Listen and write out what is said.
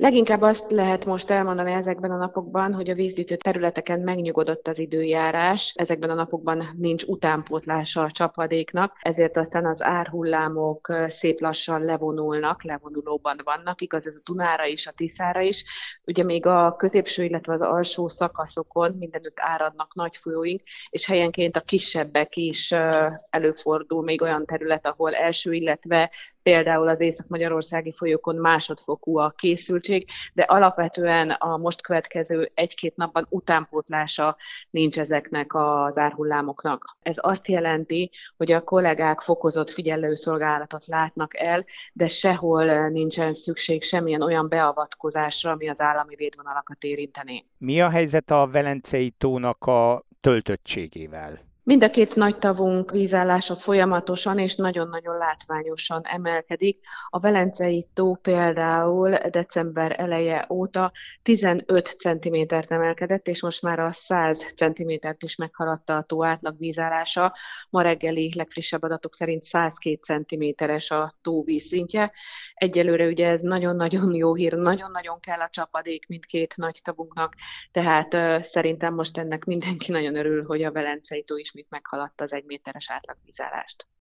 Leginkább azt lehet most elmondani ezekben a napokban, hogy a vízgyűjtő területeken megnyugodott az időjárás, ezekben a napokban nincs utánpótlása a csapadéknak, ezért aztán az árhullámok szép lassan levonulnak, levonulóban vannak, igaz ez a Dunára is, a Tiszára is. Ugye még a középső, illetve az alsó szakaszokon mindenütt áradnak nagy folyóink, és helyenként a kisebbek is előfordul még olyan terület, ahol első, illetve például az észak-magyarországi folyókon másodfokú a készültség, de alapvetően a most következő egy-két napban utánpótlása nincs ezeknek az árhullámoknak. Ez azt jelenti, hogy a kollégák fokozott figyelőszolgálatot látnak el, de sehol nincsen szükség semmilyen olyan beavatkozásra, ami az állami védvonalakat érintené. Mi a helyzet a Velencei tónak a töltöttségével? Mind a két nagy tavunk vízállása folyamatosan és nagyon-nagyon látványosan emelkedik. A Velencei tó például december eleje óta 15 cm-t emelkedett, és most már a 100 cm-t is meghaladta a tó átlag vízállása. Ma reggeli legfrissebb adatok szerint 102 cm-es a tó vízszintje. Egyelőre ugye ez nagyon-nagyon jó hír, nagyon-nagyon kell a csapadék mindkét nagy tavunknak, tehát szerintem most ennek mindenki nagyon örül, hogy a Velencei tó ismét meghaladta az 1 méteres átlagvízállást.